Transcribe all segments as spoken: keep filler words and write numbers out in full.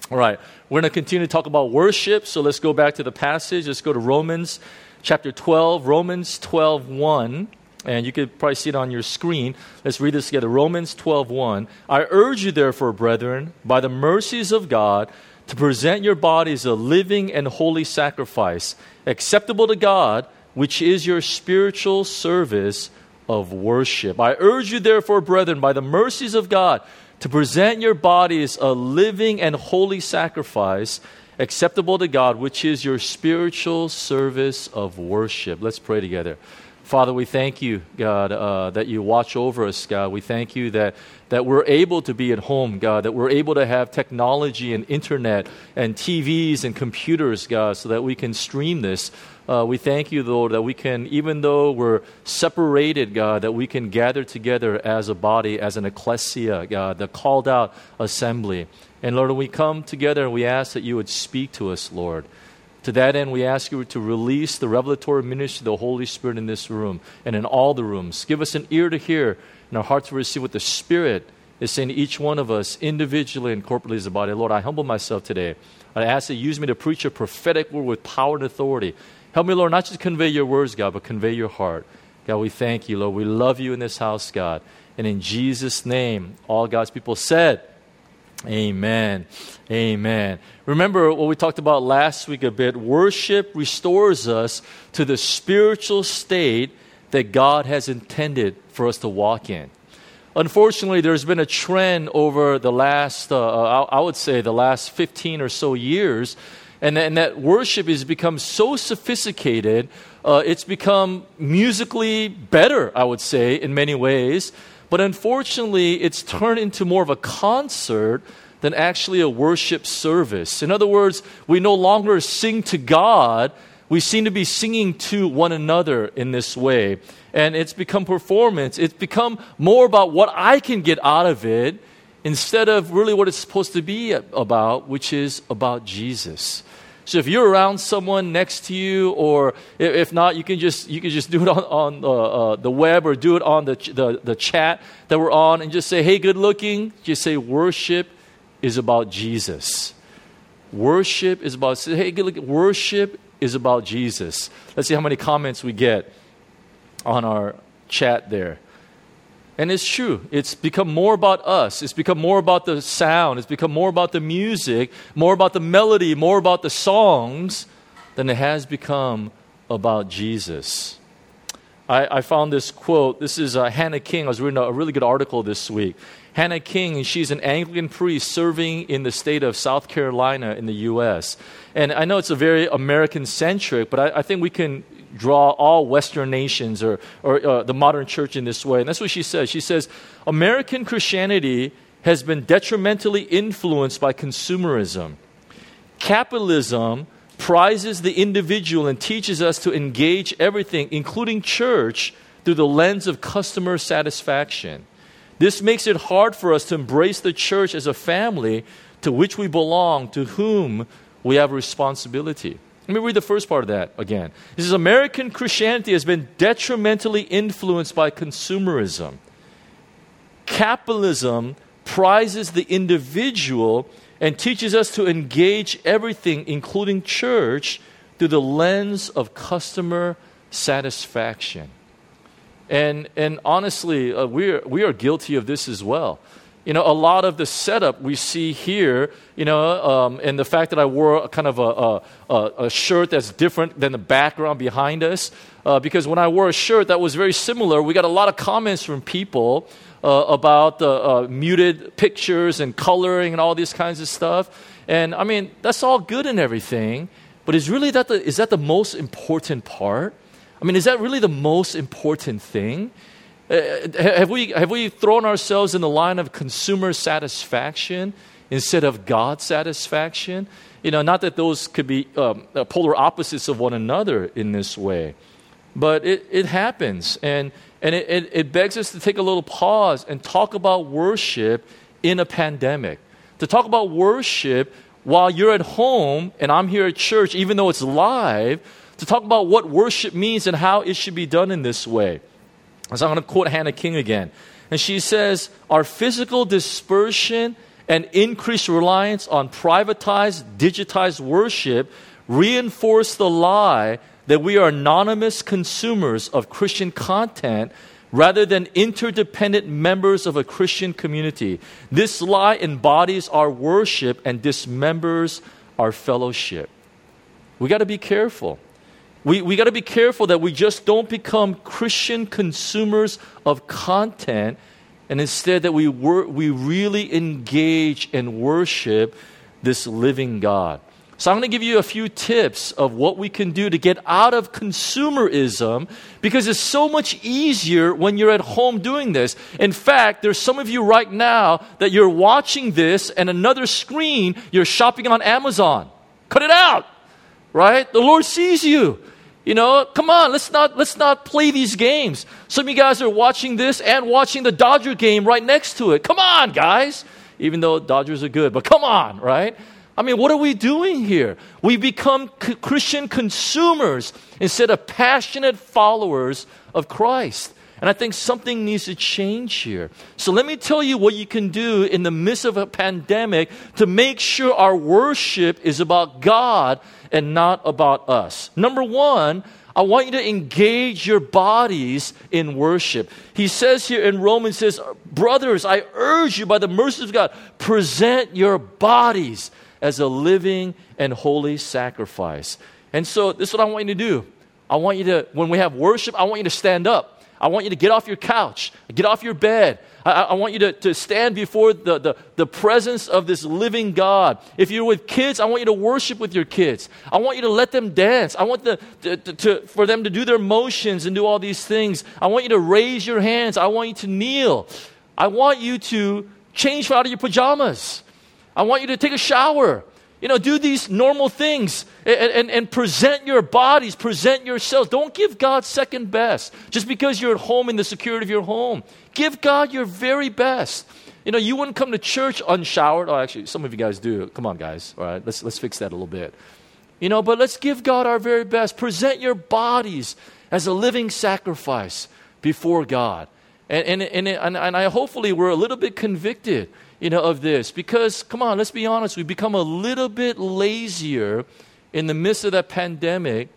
All right, we're going to continue to talk about worship, so let's go back to the passage. Let's go to Romans chapter twelve, Romans twelve one, and you could probably see it on your screen. Let's read this together. Romans twelve one. I urge you therefore, brethren, by the mercies of God, to present your bodies a living and holy sacrifice, acceptable to God, which is your spiritual service of worship. I urge you therefore, brethren, by the mercies of God, to present your bodies a living and holy sacrifice, acceptable to God, which is your spiritual service of worship. Let's pray together. Father, we thank you, God, uh, that you watch over us, God. We thank you that, that we're able to be at home, God, that we're able to have technology and internet and T Vs and computers, God, so that we can stream this. Uh, we thank you, Lord, that we can, even though we're separated, God, that we can gather together as a body, as an ecclesia, God, the called out assembly. And Lord, when we come together and we ask that you would speak to us, Lord. To that end, we ask you to release the revelatory ministry of the Holy Spirit in this room and in all the rooms. Give us an ear to hear and our heart to receive what the Spirit is saying to each one of us individually and corporately as a body. Lord, I humble myself today. I ask that you use me to preach a prophetic word with power and authority. Help me, Lord, not just convey your words, God, but convey your heart. God, we thank you, Lord. We love you in this house, God. And in Jesus' name, all God's people said, amen. Amen. Remember what we talked about last week a bit. Worship restores us to the spiritual state that God has intended for us to walk in. Unfortunately, there's been a trend over the last, uh, I would say the last fifteen or so years, and, and that worship has become so sophisticated, uh, it's become musically better, I would say, in many ways. But unfortunately, it's turned into more of a concert than actually a worship service. In other words, we no longer sing to God. We seem to be singing to one another in this way. And it's become performance. It's become more about what I can get out of it instead of really what it's supposed to be about, which is about Jesus. So if you're around someone next to you, or if not, you can just you can just do it on, on uh, uh, the web or do it on the, the the chat that we're on, and just say, "Hey, good looking." Just say, "Worship is about Jesus." Worship is about. Say, "Hey, good looking." Worship is about Jesus. Let's see how many comments we get on our chat there. And it's true. It's become more about us. It's become more about the sound. It's become more about the music, more about the melody, more about the songs than it has become about Jesus. I, I found this quote. This is uh, Hannah King. I was reading a, a really good article this week. Hannah King, and she's an Anglican priest serving in the state of South Carolina in the U S. And I know it's a very American-centric, but I, I think we can draw all Western nations or, or uh, the modern church in this way. And that's what she says. She says, American Christianity has been detrimentally influenced by consumerism. Capitalism prizes the individual and teaches us to engage everything, including church, through the lens of customer satisfaction. This makes it hard for us to embrace the church as a family to which we belong, to whom we have responsibility. Let me read the first part of that again. It says, American Christianity has been detrimentally influenced by consumerism. Capitalism prizes the individual and teaches us to engage everything, including church, through the lens of customer satisfaction. And and honestly, uh, we are, we are guilty of this as well. You know, a lot of the setup we see here, you know, um, and the fact that I wore a kind of a, a, a shirt that's different than the background behind us, uh, because when I wore a shirt that was very similar, we got a lot of comments from people uh, about the uh, muted pictures and coloring and all these kinds of stuff. And I mean, that's all good and everything, but is really that the, is that the most important part? I mean, is that really the most important thing? Uh, have we have we thrown ourselves in the line of consumer satisfaction instead of God satisfaction? You know, not that those could be um, polar opposites of one another in this way, but it, it happens, and and it, it, it begs us to take a little pause and talk about worship in a pandemic. To talk about worship while you're at home and I'm here at church, even though it's live. To talk about what worship means and how it should be done in this way. So I'm going to quote Hannah King again. And she says, our physical dispersion and increased reliance on privatized, digitized worship reinforce the lie that we are anonymous consumers of Christian content rather than interdependent members of a Christian community. This lie embodies our worship and dismembers our fellowship. We got to be careful. We we got to be careful that we just don't become Christian consumers of content, and instead that we wor- we really engage and worship this living God. So I'm going to give you a few tips of what we can do to get out of consumerism, because it's so much easier when you're at home doing this. In fact, there's some of you right now that you're watching this and another screen, you're shopping on Amazon. Cut it out, right? The Lord sees you. You know, come on, let's not let's not play these games. Some of you guys are watching this and watching the Dodger game right next to it. Come on, guys. Even though Dodgers are good, but come on, right? I mean, what are we doing here? We become c- Christian consumers instead of passionate followers of Christ. And I think something needs to change here. So let me tell you what you can do in the midst of a pandemic to make sure our worship is about God and not about us. Number one, I want you to engage your bodies in worship. He says here in Romans, says, brothers, I urge you by the mercy of God, present your bodies as a living and holy sacrifice. And so this is what I want you to do. I want you to, when we have worship, I want you to stand up. I want you to get off your couch, get off your bed. I, I want you to, to stand before the, the, the presence of this living God. If you're with kids, I want you to worship with your kids. I want you to let them dance. I want the, to, to, to, for them to do their motions and do all these things. I want you to raise your hands. I want you to kneel. I want you to change out of your pajamas. I want you to take a shower. You know, do these normal things and, and, and present your bodies, present yourselves. Don't give God second best just because you're at home in the security of your home. Give God your very best. You know, you wouldn't come to church unshowered. Oh, actually, some of you guys do. Come on, guys. All right, let's let's fix that a little bit. You know, but let's give God our very best. Present your bodies as a living sacrifice before God. And and and, and, and I hopefully we're a little bit convicted, you know, of this, because, come on, let's be honest, we've become a little bit lazier in the midst of that pandemic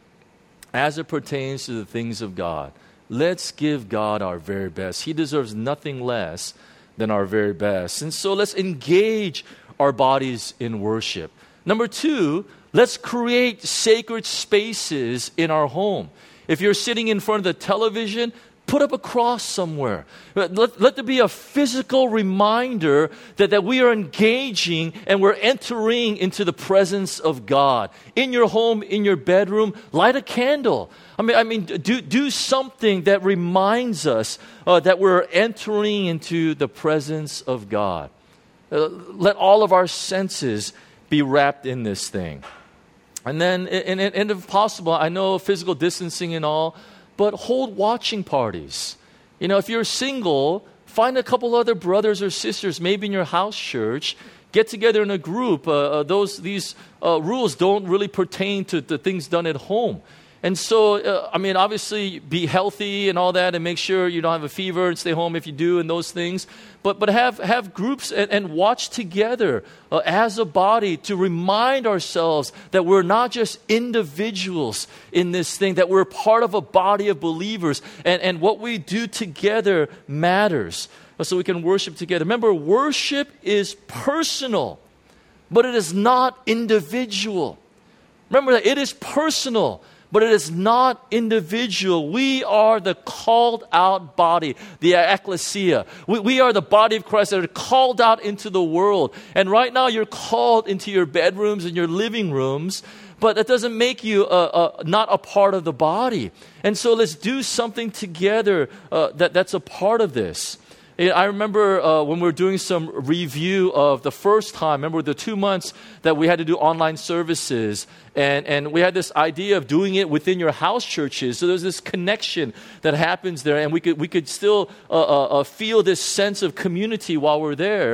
as it pertains to the things of God. Let's give God our very best. He deserves nothing less than our very best. And so let's engage our bodies in worship. Number two, let's create sacred spaces in our home. If you're sitting in front of the television, put up a cross somewhere. Let, let there be a physical reminder that, that we are engaging and we're entering into the presence of God. In your home, in your bedroom, light a candle. I mean, I mean, do, do something that reminds us uh, that we're entering into the presence of God. Uh, let all of our senses be wrapped in this thing. And then, and, and, and if possible, I know physical distancing and all, but hold watching parties. You know, if you're single, find a couple other brothers or sisters, maybe in your house church, get together in a group. Uh, uh, those these uh, rules don't really pertain to the things done at home. And so, uh, I mean, obviously, be healthy and all that, and make sure you don't have a fever and stay home if you do, and those things. But but have have groups and, and watch together uh, as a body to remind ourselves that we're not just individuals in this thing, that we're part of a body of believers, and, and what we do together matters, so we can worship together. Remember, worship is personal, but it is not individual. Remember that it is personal, but it is not individual. We are the called out body, the ecclesia. We, we are the body of Christ that are called out into the world. And right now you're called into your bedrooms and your living rooms, but that doesn't make you uh, uh, not a part of the body. And so let's do something together uh, that, that's a part of this. I remember uh, when we were doing some review of the first time, remember the two months that we had to do online services, and, and we had this idea of doing it within your house churches. So there's this connection that happens there, and we could we could still uh, uh, feel this sense of community while we're there.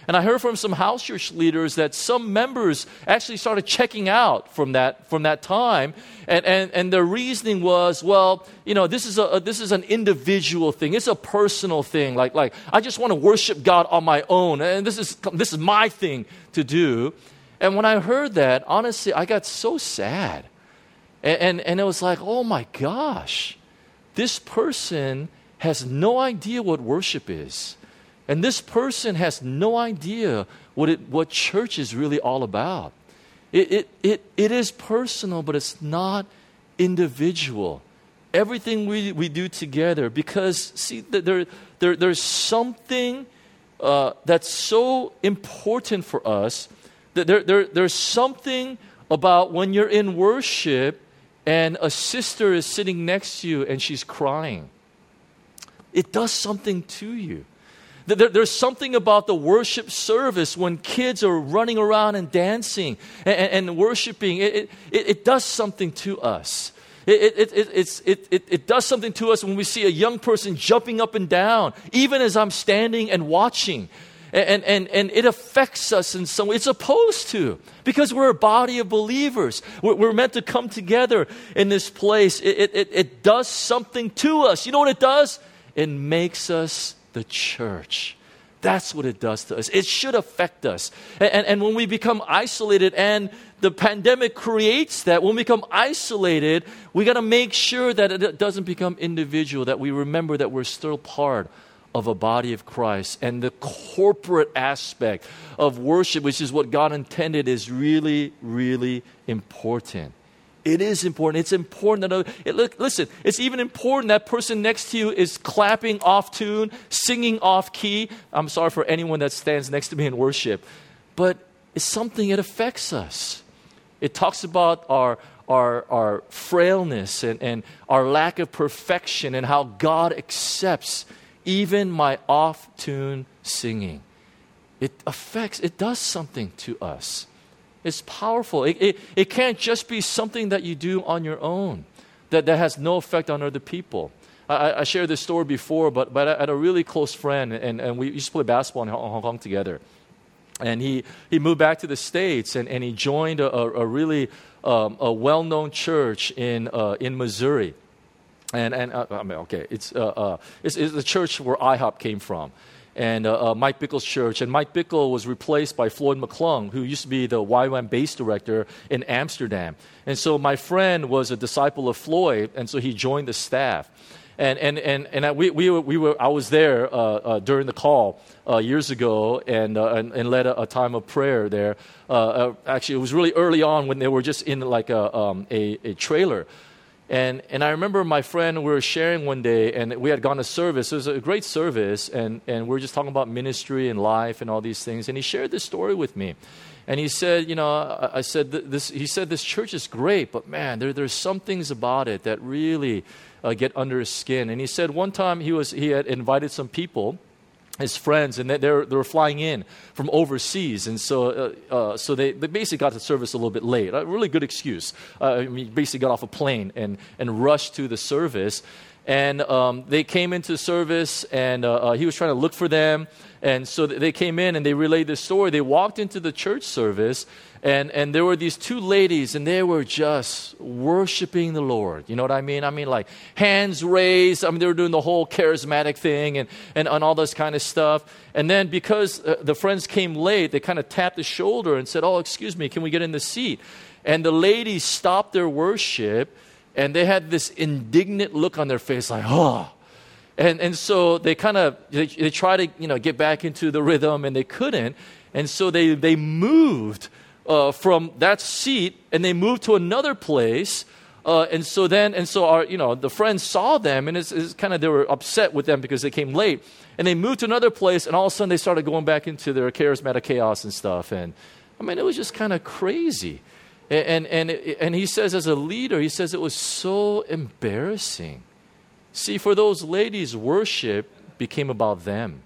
And I heard from some house church leaders that some members actually started checking out from that from that time. And, and, and their reasoning was, well, you know, this is a this is an individual thing. It's a personal thing. Like, like I just want to worship God on my own. And this is this is my thing to do. And when I heard that, honestly, I got so sad. And, and, and it was like, oh my gosh, this person has no idea what worship is. And this person has no idea what it, what church is really all about. It, it, it, it is personal, but it's not individual. Everything we, we do together, because, see, there, there, there's something uh, that's so important for us. That there, there, there's something about when you're in worship and a sister is sitting next to you and she's crying. It does something to you. There, there's something about the worship service when kids are running around and dancing and, and, and worshiping. It, it, it does something to us. It, it, it, it's, it, it, it does something to us when we see a young person jumping up and down, even as I'm standing and watching. And, and, and it affects us in some way. It's supposed to, because we're a body of believers. We're, we're meant to come together in this place. It, it, it does something to us. You know what it does? It makes us the church. That's what it does to us. It should affect us. And, and, and when we become isolated, and the pandemic creates that, when we become isolated, we got to make sure that it doesn't become individual, that we remember that we're still part of a body of Christ. And the corporate aspect of worship, which is what God intended, is really, really important. It is important. It's important that, it, look, listen, it's even important that person next to you is clapping off tune, singing off key. I'm sorry for anyone that stands next to me in worship. But it's something that affects us. It talks about our Our, our frailness and, and our lack of perfection, and how God accepts even my off-tune singing. It affects, it does something to us. It's powerful. It, it, it can't just be something that you do on your own, that, that has no effect on other people. I, I shared this story before, but, but I had a really close friend, and, and we used to play basketball in Hong Kong together. And he, he moved back to the States, and, and he joined a, a, a really um, a well-known church in uh, in Missouri. And and uh, I mean, okay, it's uh, uh, it's, it's the church where I HOP came from, and uh, uh, Mike Bickle's church. And Mike Bickle was replaced by Floyd McClung, who used to be the Y WAM bass director in Amsterdam. And so my friend was a disciple of Floyd, and so he joined the staff. And and and and I, we we were, we were I was there uh, uh, during the call uh, years ago, and, uh, and and led a, a time of prayer there. Uh, uh, actually, it was really early on when they were just in like a um, a, a trailer. And and I remember my friend, we were sharing one day, and we had gone to service. It was a great service, and, and we were just talking about ministry and life and all these things. And he shared this story with me. And he said, you know, I, I said, this. He said, this church is great, but man, there there's some things about it that really uh, get under his skin. And he said one time he was he had invited some people, his friends, and they, they, were, they were flying in from overseas. And so uh, uh, so they, they basically got to service a little bit late. A really good excuse. Uh, I mean, basically got off a plane and, and rushed to the service. And um, they came into service, and uh, uh, he was trying to look for them. And so they came in, and they relayed this story. They walked into the church service, and, and there were these two ladies, and they were just worshiping the Lord. You know what I mean? I mean, like, hands raised. I mean, they were doing the whole charismatic thing and, and, and all this kind of stuff. And then because uh, the friends came late, they kind of tapped the shoulder and said, oh, excuse me, can we get in the seat? And the ladies stopped their worship, and they had this indignant look on their face, like, oh. And and so they kind of, they, they tried to, you know, get back into the rhythm, and they couldn't. And so they, they moved uh, from that seat, and they moved to another place. Uh, and so then, and so our, you know, the friends saw them, and it's, it's kind of, they were upset with them because they came late. And they moved to another place, and all of a sudden they started going back into their charismatic chaos and stuff. And I mean, it was just kind of crazy. And, and, and he says, as a leader, he says it was so embarrassing. See, for those ladies, worship became about them.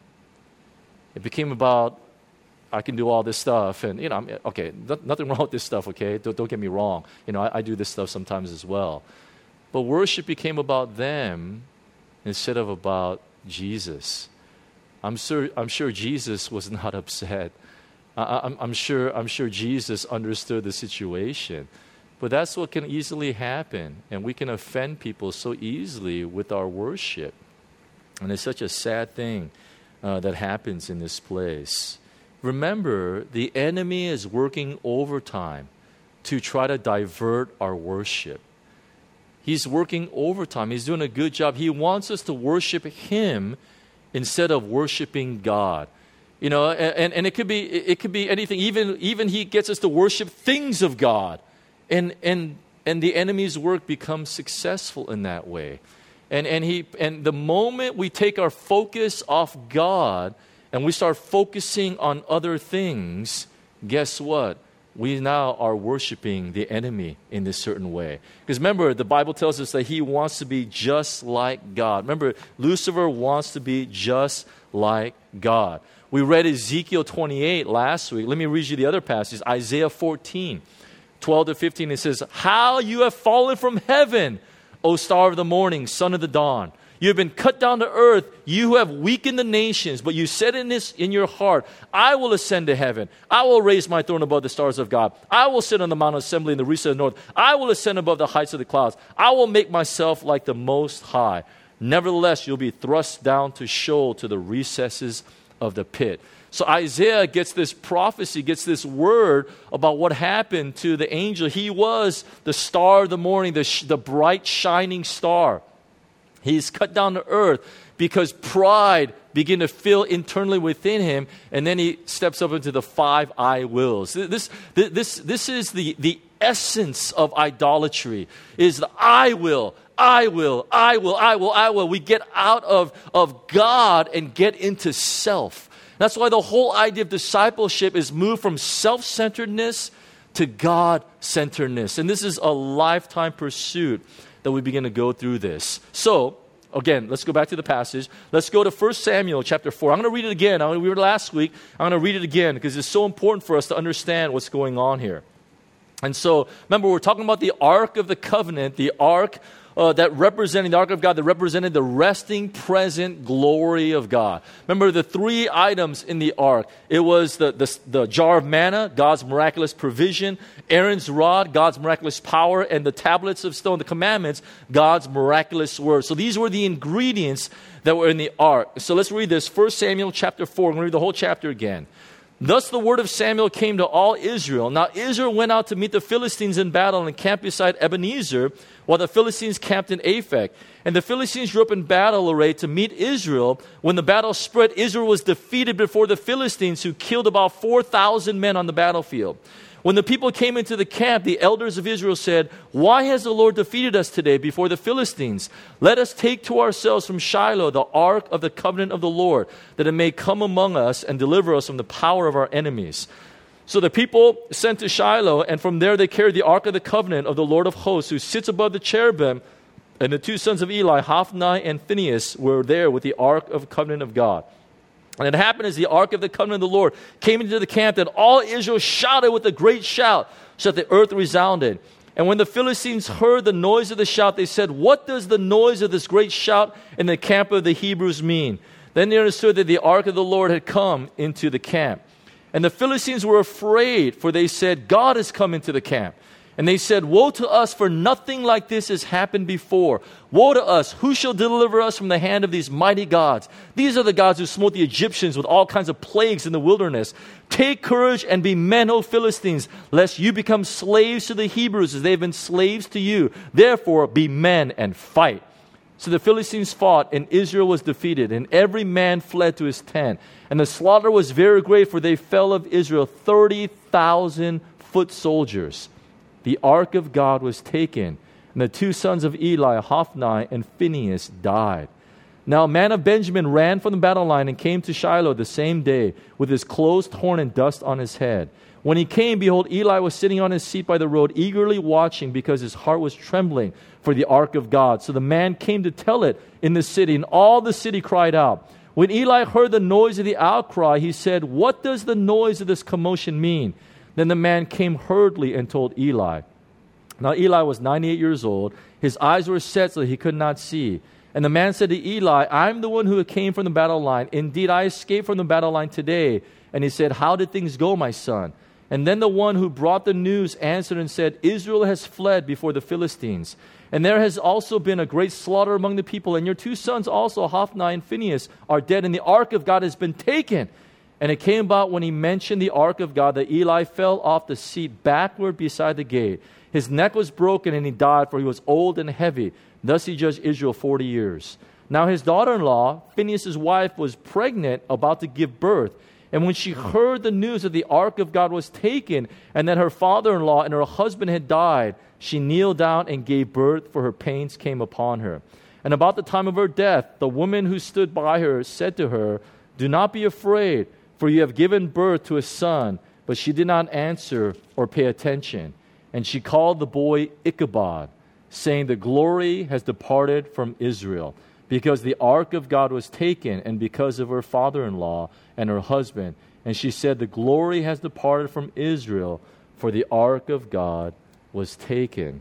It became about, I can do all this stuff. And, you know, I'm, okay, nothing wrong with this stuff, okay? Don't, don't get me wrong. You know, I, I do this stuff sometimes as well. But worship became about them instead of about Jesus. I'm sure, I'm sure Jesus was not upset. I, I'm, I'm sure, I'm sure Jesus understood the situation. But that's what can easily happen. And we can offend people so easily with our worship. And it's such a sad thing uh, that happens in this place. Remember, the enemy is working overtime to try to divert our worship. He's working overtime. He's doing a good job. He wants us to worship Him instead of worshiping God. You know, and, and it could be it could be anything. Even even He gets us to worship things of God. And and and the enemy's work becomes successful in that way. And and he and the moment we take our focus off God and we start focusing on other things, guess what? We now are worshiping the enemy in this certain way. Because remember, the Bible tells us that he wants to be just like God. Remember, Lucifer wants to be just like God. We read Ezekiel twenty-eight last week. Let me read you the other passage, Isaiah fourteen. twelve to fifteen, it says, "How you have fallen from heaven, O star of the morning, son of the dawn. You have been cut down to earth. You who have weakened the nations, but you said in this in your heart, I will ascend to heaven. I will raise my throne above the stars of God. I will sit on the Mount of Assembly in the recess of the north. I will ascend above the heights of the clouds. I will make myself like the Most High. Nevertheless, you'll be thrust down to Sheol, to the recesses of the pit." So Isaiah gets this prophecy, gets this word about what happened to the angel. He was the star of the morning, the, sh- the bright shining star. He's cut down to earth because pride began to fill internally within him, and then he steps up into the five I wills. This, this, this is the, the essence of idolatry, is the I will, I will, I will, I will, I will. We get out of, of God and get into self. That's why the whole idea of discipleship is moved from self-centeredness to God-centeredness. And this is a lifetime pursuit that we begin to go through this. So, again, let's go back to the passage. Let's go to First Samuel chapter four. I'm going to read it again. I'm going to read it last week. I'm going to read it again because it's so important for us to understand what's going on here. And so, remember, we're talking about the Ark of the Covenant, the Ark Uh, that represented the Ark of God, that represented the resting, present glory of God. Remember the three items in the Ark. It was the, the, the jar of manna, God's miraculous provision, Aaron's rod, God's miraculous power, and the tablets of stone, the commandments, God's miraculous word. So these were the ingredients that were in the Ark. So let's read this. First Samuel chapter four. I'm going to read the whole chapter again. "Thus the word of Samuel came to all Israel. Now Israel went out to meet the Philistines in battle and camped beside Ebenezer, while the Philistines camped in Aphek. And the Philistines drew up in battle array to meet Israel. When the battle spread, Israel was defeated before the Philistines, who killed about four thousand men on the battlefield. When the people came into the camp, the elders of Israel said, 'Why has the Lord defeated us today before the Philistines? Let us take to ourselves from Shiloh the ark of the covenant of the Lord, that it may come among us and deliver us from the power of our enemies.' So the people sent to Shiloh, and from there they carried the ark of the covenant of the Lord of hosts, who sits above the cherubim. And the two sons of Eli, Hophni and Phinehas, were there with the ark of the covenant of God. And it happened as the ark of the covenant of the Lord came into the camp that all Israel shouted with a great shout, so that the earth resounded. And when the Philistines heard the noise of the shout, they said, 'What does the noise of this great shout in the camp of the Hebrews mean?' Then they understood that the ark of the Lord had come into the camp. And the Philistines were afraid, for they said, 'God has come into the camp.' And they said, 'Woe to us, for nothing like this has happened before. Woe to us, who shall deliver us from the hand of these mighty gods? These are the gods who smote the Egyptians with all kinds of plagues in the wilderness. Take courage and be men, O Philistines, lest you become slaves to the Hebrews as they have been slaves to you. Therefore be men and fight.' So the Philistines fought, and Israel was defeated, and every man fled to his tent. And the slaughter was very great, for they fell of Israel thirty thousand foot soldiers. The ark of God was taken, and the two sons of Eli, Hophni and Phinehas, died. Now a man of Benjamin ran from the battle line and came to Shiloh the same day, with his clothes torn and dust on his head. When he came, behold, Eli was sitting on his seat by the road, eagerly watching, because his heart was trembling for the ark of God. So the man came to tell it in the city, and all the city cried out. When Eli heard the noise of the outcry, he said, 'What does the noise of this commotion mean?' Then the man came hurriedly and told Eli. Now Eli was ninety-eight years old. His eyes were set so that he could not see. And the man said to Eli, I'm the one who came from the battle line. Indeed, I escaped from the battle line today. And he said, how did things go, my son? And then the one who brought the news answered and said, Israel has fled before the Philistines. And there has also been a great slaughter among the people. And your two sons also, Hophni and Phinehas, are dead. And the ark of God has been taken. And it came about when he mentioned the ark of God that Eli fell off the seat backward beside the gate. His neck was broken and he died, for he was old and heavy. Thus he judged Israel forty years. Now his daughter-in-law, Phinehas' wife, was pregnant, about to give birth. And when she heard the news that the ark of God was taken and that her father-in-law and her husband had died, she kneeled down and gave birth, for her pains came upon her. And about the time of her death, the woman who stood by her said to her, do not be afraid, for you have given birth to a son. But she did not answer or pay attention. And she called the boy Ichabod, saying, the glory has departed from Israel, because the ark of God was taken, and because of her father-in-law and her husband. And she said, the glory has departed from Israel, for the ark of God was taken.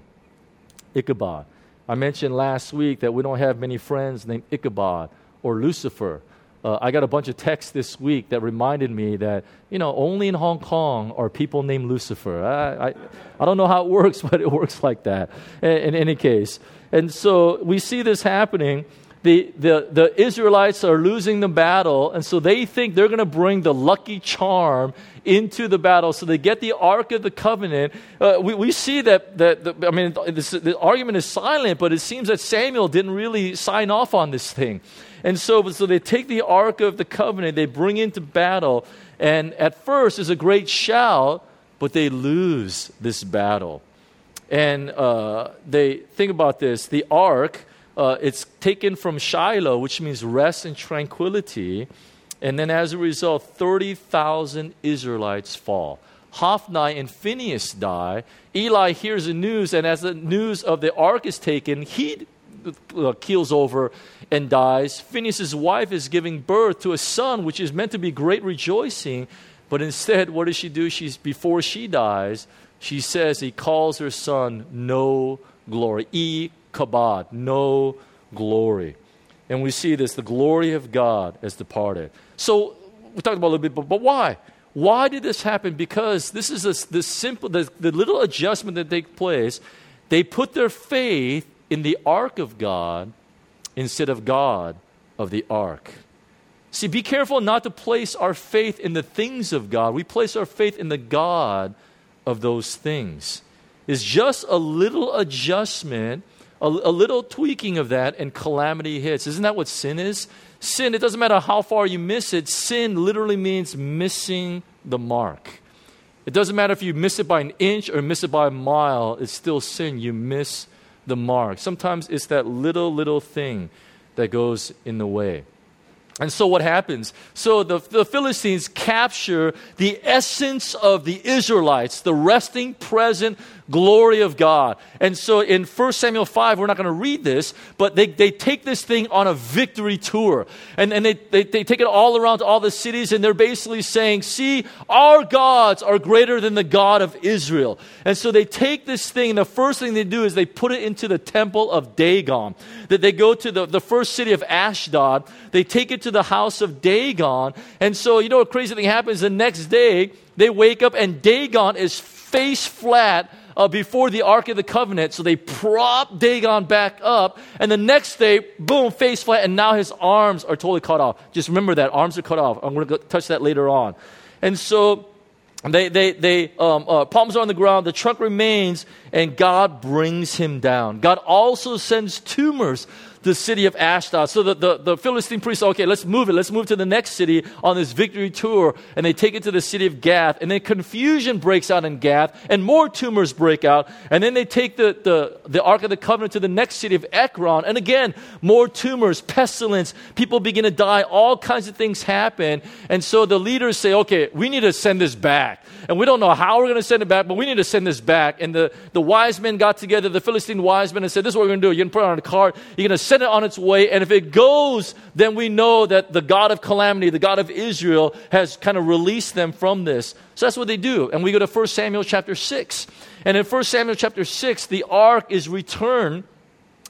Ichabod. I mentioned last week that we don't have many friends named Ichabod or Lucifer. Uh, I got a bunch of texts this week that reminded me that, you know, only in Hong Kong are people named Lucifer. I, I, I don't know how it works, but it works like that in, in any case. And so we see this happening. The, the, the Israelites are losing the battle, and so they think they're going to bring the lucky charm into the battle. So they get the Ark of the Covenant. Uh, we, we see that, that the, I mean, this, the argument is silent, but it seems that Samuel didn't really sign off on this thing. And so, so they take the Ark of the Covenant, they bring into battle, and at first there's a great shout, but they lose this battle. And uh, they think about this. The Ark, uh, it's taken from Shiloh, which means rest and tranquility. And then as a result, thirty thousand Israelites fall. Hophni and Phinehas die. Eli hears the news, and as the news of the Ark is taken, he uh, keels over and dies. Phinehas' wife is giving birth to a son, which is meant to be great rejoicing. But instead, what does she do? She's before she dies, she says he calls her son no glory. Ichabod, no glory. And we see this, the glory of God has departed. So we talked about it a little bit, but, but why? Why did this happen? Because this is a, the simple, the, the little adjustment that takes place. They put their faith in the ark of God instead of God of the ark. See, be careful not to place our faith in the things of God. We place our faith in the God of those things. It's just a little adjustment, a, a little tweaking of that, and calamity hits. Isn't that what sin is? Sin, it doesn't matter how far you miss it. Sin literally means missing the mark. It doesn't matter if you miss it by an inch or miss it by a mile. It's still sin. You miss the mark. Sometimes it's that little, little thing that goes in the way. And so what happens? So the, the Philistines capture the essence of the Israelites, the resting, present glory of God. And so in First Samuel five, we're not going to read this, but they, they take this thing on a victory tour. And, and they, they, they take it all around to all the cities, and they're basically saying, see, our gods are greater than the God of Israel. And so they take this thing, and the first thing they do is they put it into the temple of Dagon. That they go to the, the first city of Ashdod, they take it to the house of Dagon. And so, you know what crazy thing happens? The next day, they wake up and Dagon is face flat uh, before the Ark of the Covenant. So they prop Dagon back up. And the next day, boom, face flat. And now his arms are totally cut off. Just remember that. Arms are cut off. I'm going to touch that later on. And so they, they, they, um, uh, palms are on the ground. The trunk remains. And God brings him down. God also sends tumors the city of Ashdod. So the, the, the Philistine priests, okay, let's move it. Let's move to the next city on this victory tour. And they take it to the city of Gath. And then confusion breaks out in Gath. And more tumors break out. And then they take the, the, the Ark of the Covenant to the next city of Ekron. And again, more tumors, pestilence. People begin to die. All kinds of things happen. And so the leaders say, okay, we need to send this back. And we don't know how we're going to send it back, but we need to send this back. And the, the wise men got together, the Philistine wise men, and said, this is what we're going to do. You're going to put it on a cart. You're going to send it on its way. And if it goes, then we know that the God of calamity, the God of Israel, has kind of released them from this. So that's what they do. And we go to First Samuel chapter six. And in First Samuel chapter six, the ark is returned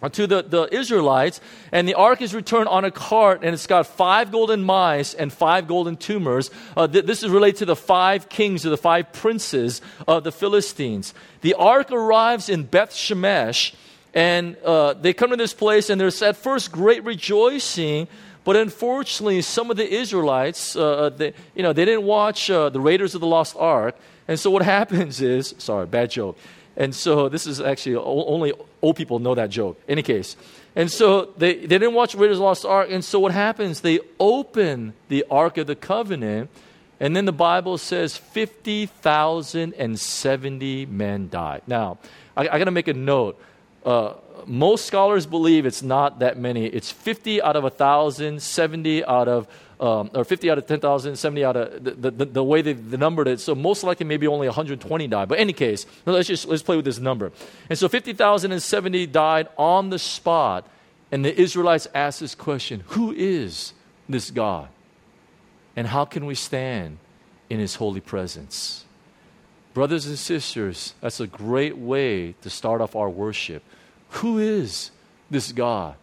to the, the Israelites, and the ark is returned on a cart, and it's got five golden mice and five golden tumors. Uh, th- this is related to the five kings or the five princes of the Philistines. The ark arrives in Beth Shemesh, and uh, they come to this place, and there's at first great rejoicing, but unfortunately, some of the Israelites, uh, they, you know, they didn't watch uh, the Raiders of the Lost Ark, and so what happens is, sorry, bad joke. And so this is actually only old people know that joke. Any case. And so they, they didn't watch Raiders of the Lost Ark. And so what happens? They open the Ark of the Covenant. And then the Bible says fifty thousand seventy men died. Now, I, I got to make a note. Uh, most scholars believe it's not that many. It's fifty out of one thousand, seventy out of Um, or fifty out of ten thousand, seventy out of the, the, the way they, they numbered it. So most likely maybe only one hundred twenty died. But in any case, let's just let's play with this number. And so fifty thousand seventy died on the spot. And the Israelites asked this question, who is this God? And how can we stand in his holy presence? Brothers and sisters, that's a great way to start off our worship. Who is this God?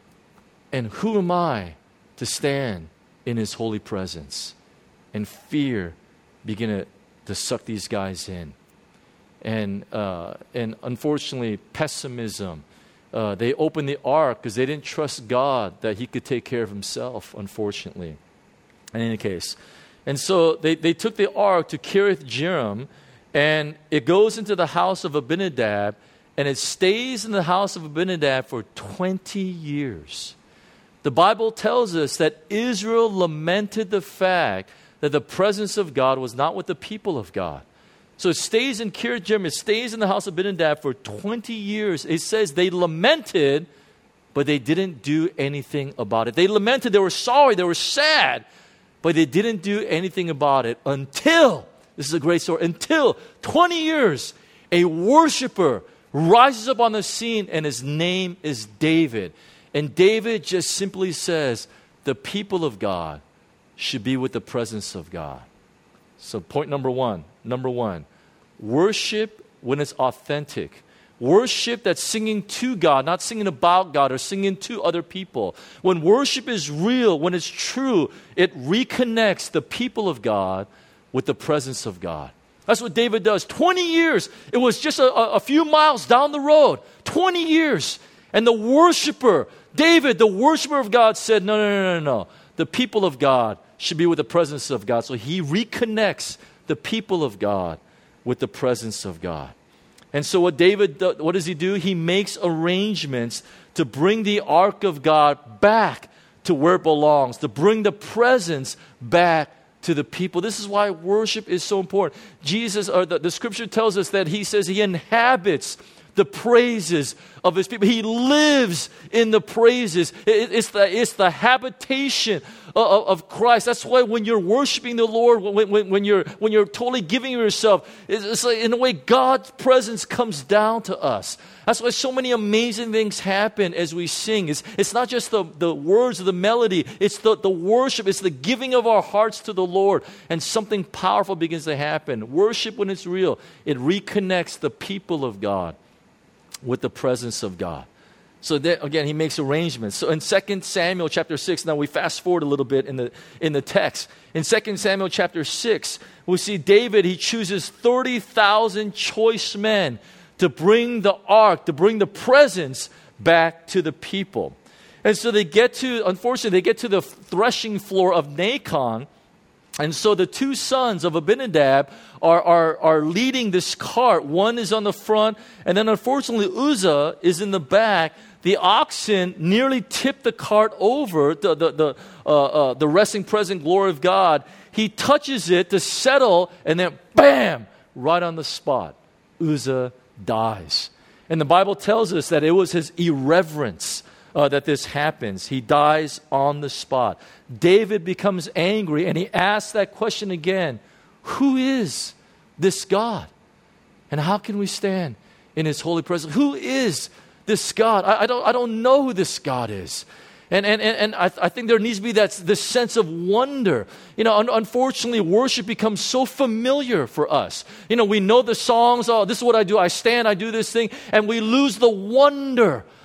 And who am I to stand in his holy presence? And fear began to, to suck these guys in. And uh, and unfortunately, pessimism. Uh, they opened the ark because they didn't trust God that he could take care of himself, unfortunately. In any case. And so they, they took the ark to Kiriath Jearim, and it goes into the house of Abinadab, and it stays in the house of Abinadab for twenty years. The Bible tells us that Israel lamented the fact that the presence of God was not with the people of God. So it stays in Kiriath Jearim, it stays in the house of Abinadab for twenty years. It says they lamented, but they didn't do anything about it. They lamented, they were sorry, they were sad, but they didn't do anything about it until, this is a great story, until twenty years, a worshiper rises up on the scene, and his name is David. And David just simply says, the people of God should be with the presence of God. So point number one, number one, worship when it's authentic. Worship that's singing to God, not singing about God or singing to other people. When worship is real, when it's true, it reconnects the people of God with the presence of God. That's what David does. twenty years. It was just a, a few miles down the road. twenty years. And the worshiper, David, the worshiper of God, said, no, no, no, no, no. The people of God should be with the presence of God. So he reconnects the people of God with the presence of God. And so what David, what does he do? He makes arrangements to bring the ark of God back to where it belongs, to bring the presence back to the people. This is why worship is so important. Jesus, or the, the scripture tells us that he says he inhabits the praises of his people. He lives in the praises. It, it's, the, it's the habitation of, of Christ. That's why when you're worshiping the Lord, when, when, when, you're, when you're totally giving yourself, it's, it's like in a way God's presence comes down to us. That's why so many amazing things happen as we sing. It's, it's not just the, the words of the melody. It's the, the worship. It's the giving of our hearts to the Lord. And something powerful begins to happen. Worship, when it's real, it reconnects the people of God with the presence of God. So that, again, he makes arrangements. So in Second Samuel chapter six, now we fast forward a little bit in the in the text. In Second Samuel chapter six, we see David, he chooses thirty thousand choice men to bring the ark, to bring the presence back to the people. And so they get to, unfortunately, they get to the threshing floor of Nacon. And so the two sons of Abinadab are, are, are leading this cart. One is on the front, and then unfortunately Uzzah is in the back. The oxen nearly tipped the cart over, the, the, the, uh, uh, the resting present glory of God. He touches it to settle, and then bam, right on the spot, Uzzah dies. And the Bible tells us that it was his irreverence Uh, that this happens. He dies on the spot. David becomes angry and he asks that question again. Who is this God? And how can we stand in his holy presence? Who is this God? I, I don't I don't know who this God is. And and and, and I, I think there needs to be that this sense of wonder. You know, un- unfortunately, worship becomes so familiar for us. You know, we know the songs. Oh, this is what I do. I stand, I do this thing. And we lose the wonder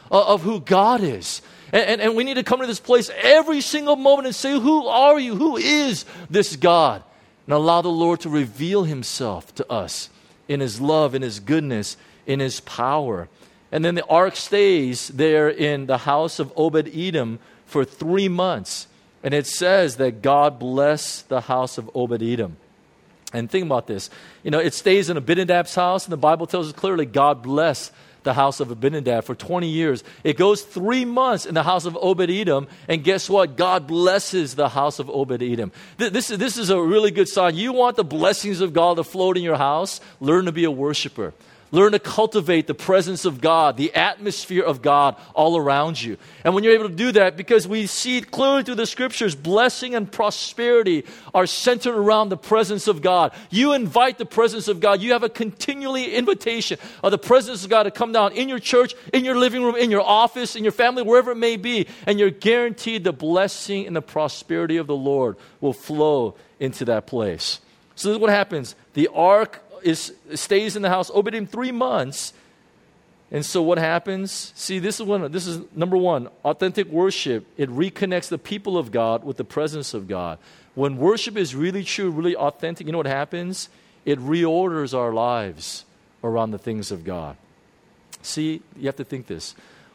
of, of who God is. And, and, and we need to come to this place every single moment and say, who are you? Who is this God? And allow the Lord to reveal himself to us in his love, in his goodness, in his power. And then the ark stays there in the house of Obed-Edom for three months. And it says that God blessed the house of Obed-Edom. And think about this. You know, it stays in Abinadab's house, and the Bible tells us clearly God blessed the house of Abinadab for twenty years. It goes three months in the house of Obed-Edom, and guess what? God blesses the house of Obed-Edom. Th- This is, this is a really good sign. You want the blessings of God to float in your house? Learn to be a worshiper. Learn to cultivate the presence of God, the atmosphere of God all around you. And when you're able to do that, because we see it clearly through the scriptures, blessing and prosperity are centered around the presence of God. You invite the presence of God. You have a continually invitation of the presence of God to come down in your church, in your living room, in your office, in your family, wherever it may be. And you're guaranteed the blessing and the prosperity of the Lord will flow into that place. So this is what happens. The ark Is, stays in the house, Obed-Edom, three months. And so what happens? See, this is one. This is number one, authentic worship. It reconnects the people of God with the presence of God. When worship is really true, really authentic, you know what happens? It reorders our lives around the things of God. See, you have to think this.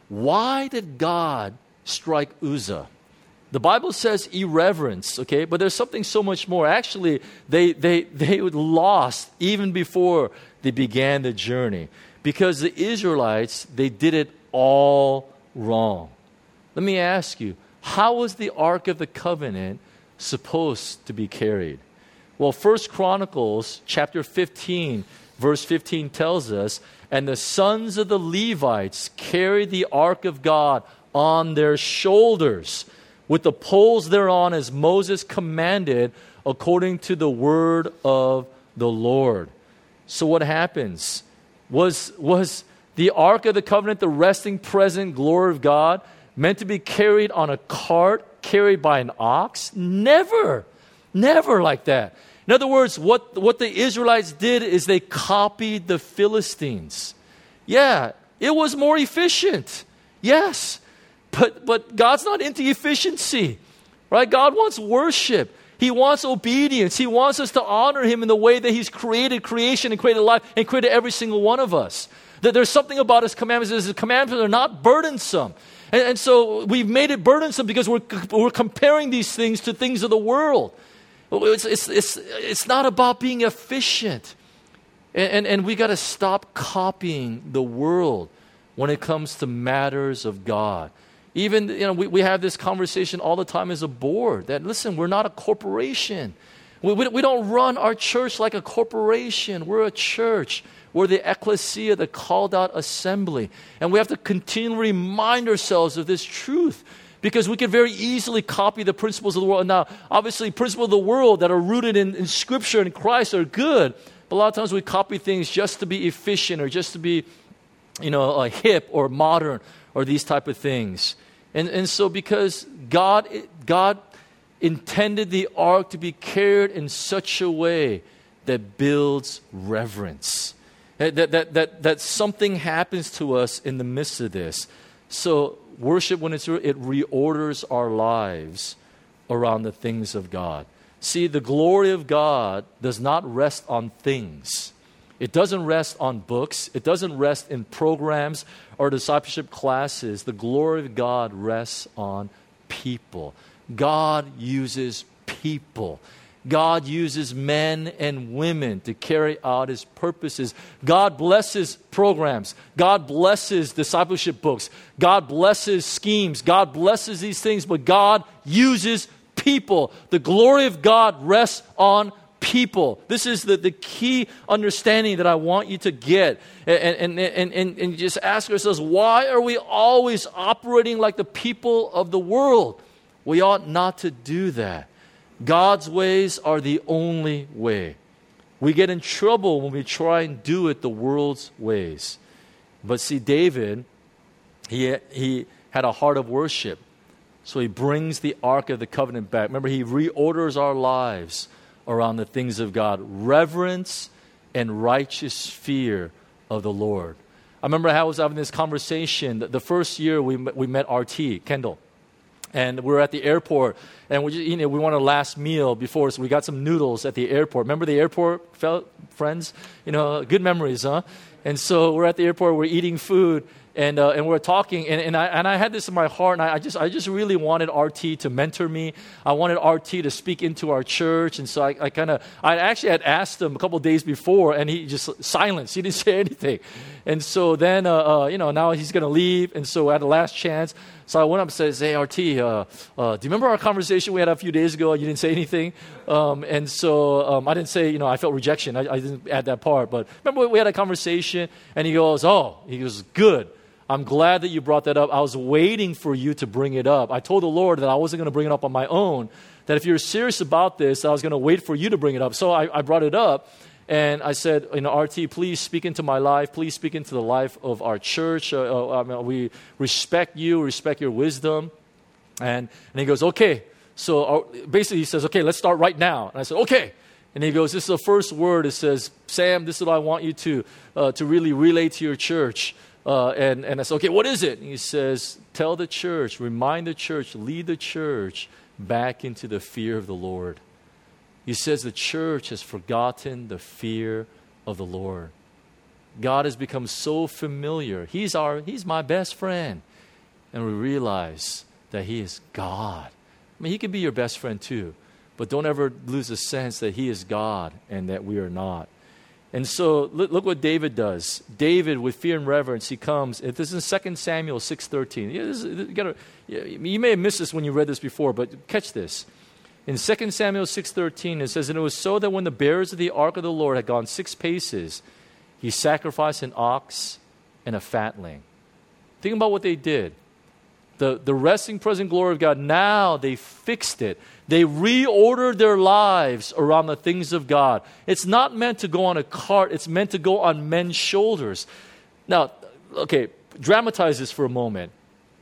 Why did God strike Uzzah? The Bible says irreverence, okay? But there's something so much more. Actually, they they they lost even before they began the journey. Because the Israelites, they did it all wrong. Let me ask you, how was the Ark of the Covenant supposed to be carried? Well, First Chronicles chapter fifteen, verse fifteen tells us, and the sons of the Levites carried the Ark of God on their shoulders, with the poles thereon as Moses commanded according to the word of the Lord. So what happens? Was, was the Ark of the Covenant, the resting present glory of God, meant to be carried on a cart, carried by an ox? Never. Never like that. In other words, what, what the Israelites did is they copied the Philistines. Yeah, it was more efficient. Yes. But but God's not into efficiency, right? God wants worship. He wants obedience. He wants us to honor him in the way that he's created creation and created life and created every single one of us. That there's something about his commandments. His commandments are not burdensome. And, and so we've made it burdensome because we're, we're comparing these things to things of the world. It's, it's, it's, it's not about being efficient. And, and, and we got to stop copying the world when it comes to matters of God. Even, you know, we, we have this conversation all the time as a board that, listen, we're not a corporation. We, we, we don't run our church like a corporation. We're a church. We're the ecclesia, the called out assembly. And we have to continually remind ourselves of this truth because we can very easily copy the principles of the world. Now, obviously, principles of the world that are rooted in, in Scripture and Christ are good, but a lot of times we copy things just to be efficient or just to be, you know, uh, hip or modern, or these type of things. And and so because God God intended the ark to be carried in such a way that builds reverence. That that that that something happens to us in the midst of this. So worship, when it's it reorders our lives around the things of God. See, the glory of God does not rest on things. It doesn't rest on books. It doesn't rest in programs or discipleship classes. The glory of God rests on people. God uses people. God uses men and women to carry out his purposes. God blesses programs. God blesses discipleship books. God blesses schemes. God blesses these things, but God uses people. The glory of God rests on people. This is the, the key understanding that I want you to get. And, and, and, and, and just ask ourselves, why are we always operating like the people of the world? We ought not to do that. God's ways are the only way. We get in trouble when we try and do it the world's ways. But see, David, he, he had a heart of worship. So he brings the Ark of the Covenant back. Remember, he reorders our lives around the things of God. Reverence and righteous fear of the Lord. I remember I was having this conversation. The, the first year we we met R T, Kendall. And we were at the airport, and we just, you know, we wanted a last meal before, so we got some noodles at the airport. Remember the airport, fel- friends? You know, good memories, huh? And so we're at the airport, we're eating food, and uh, and we're talking, and, and I and I had this in my heart, and I, I just I just really wanted R T to mentor me. I wanted R T to speak into our church, and so I, I kind of I actually had asked him a couple of days before, and he just silenced. He didn't say anything, and so then uh, uh, you know now he's going to leave, and so at the last chance. So I went up and said, hey, R T, uh, uh, do you remember our conversation we had a few days ago? You didn't say anything. Um, and so um, I didn't say, you know, I felt rejection. I, I didn't add that part. But remember we had a conversation, and he goes, oh, he goes, good. I'm glad that you brought that up. I was waiting for you to bring it up. I told the Lord that I wasn't going to bring it up on my own, that if you're serious about this, I was going to wait for you to bring it up. So I, I brought it up. And I said, you know, R T, please speak into my life. Please speak into the life of our church. Uh, uh, I mean, we respect you, respect your wisdom. And, and he goes, okay. So uh, basically he says, okay, let's start right now. And I said, okay. And he goes, this is the first word. It says, Sam, this is what I want you to uh, to really relay to your church. Uh, and, and I said, okay, what is it? And he says, tell the church, remind the church, lead the church back into the fear of the Lord. He says the church has forgotten the fear of the Lord. God has become so familiar. He's our, He's my best friend. And we realize that He is God. I mean, He can be your best friend too. But don't ever lose the sense that He is God and that we are not. And so look, look what David does. David, with fear and reverence, he comes. This is in Second Samuel six thirteen. You, you, gotta, you may have missed this when you read this before, but catch this. In Second Samuel six thirteen, it says, and it was so that when the bearers of the ark of the Lord had gone six paces, he sacrificed an ox and a fatling. Think about what they did. The, the resting present glory of God, now they fixed it. They reordered their lives around the things of God. It's not meant to go on a cart. It's meant to go on men's shoulders. Now, okay, dramatize this for a moment.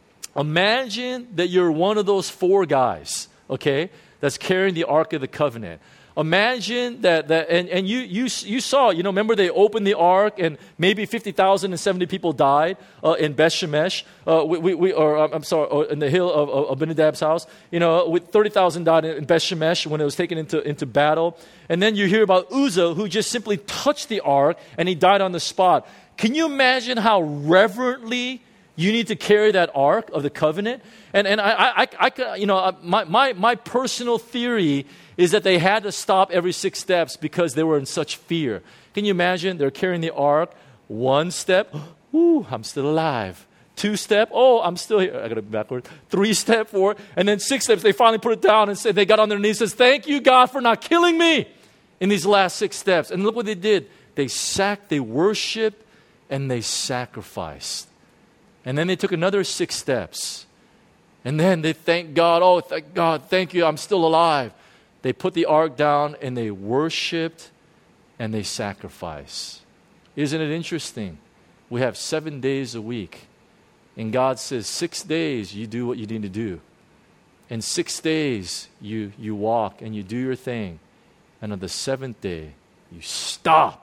Imagine that you're one of those four guys, okay, that's carrying the Ark of the Covenant. Imagine that, that and, and you, you you saw, you know, remember they opened the Ark and maybe fifty thousand seventy people died uh, in Beth Shemesh, uh, we, we, we, or I'm sorry, or in the hill of, of Abinadab's house. You know, with thirty thousand died in Beth Shemesh when it was taken into, into battle. And then you hear about Uzzah, who just simply touched the Ark and he died on the spot. Can you imagine how reverently you need to carry that Ark of the Covenant? And and I, I, I, you know, my, my, my personal theory is that they had to stop every six steps because they were in such fear. Can you imagine? They're carrying the Ark. One step, ooh, I'm still alive. Two step, oh, I'm still here. I got to be backward. Three step, four. And then six steps, they finally put it down and said, they got on their knees and says, thank you, God, for not killing me in these last six steps. And look what they did. They sacked, they worshiped, and they sacrificed. And then they took another six steps. And then they thanked God. Oh, thank God, thank you, I'm still alive. They put the ark down and they worshiped and they sacrificed. Isn't it interesting? We have seven days a week. And God says, six days you do what you need to do. And six days you, you walk and you do your thing. And on the seventh day, you stop,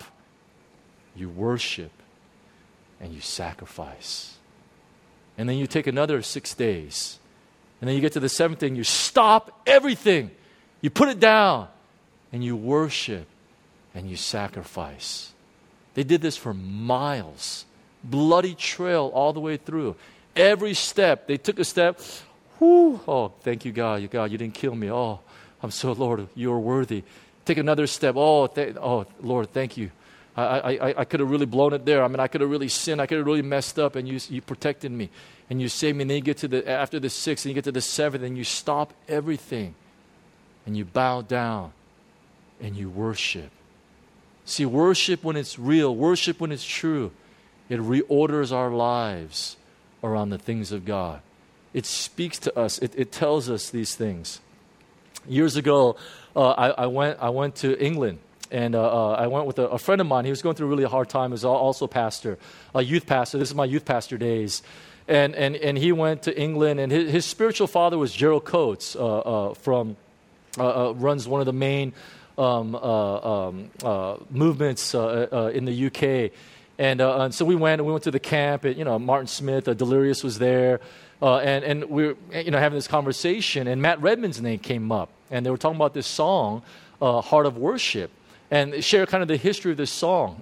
you worship, and you sacrifice. And then you take another six days. And then you get to the seventh day and you stop everything. You put it down and you worship and you sacrifice. They did this for miles. Bloody trail all the way through. Every step, they took a step. Whew, oh, thank you, God. You, God, you didn't kill me. Oh, I'm so, Lord, you are worthy. Take another step. Oh, th- oh Lord, thank you. I, I, I could have really blown it there. I mean, I could have really sinned. I could have really messed up, and you, you protected me. And you saved me. And then you get to the, after the sixth, and you get to the seventh, and you stop everything. And you bow down, and you worship. See, worship when it's real, worship when it's true. It reorders our lives around the things of God. It speaks to us. It, it tells us these things. Years ago, uh, I, I went. I went to England, and uh, uh, I went with a, a friend of mine. He was going through a really hard time. He was also a pastor, a youth pastor. This is my youth pastor days, and and and he went to England. And his, his spiritual father was Gerald Coates uh, uh, from uh, uh, runs one of the main um, uh, um, uh, movements uh, uh, in the U K. And, uh, and so we went, and we went to the camp. And, you know, Martin Smith, uh, Delirious was there. Uh, and, and we were, you know, having this conversation. And Matt Redman's name came up. And they were talking about this song, uh, Heart of Worship. And they share kind of the history of this song.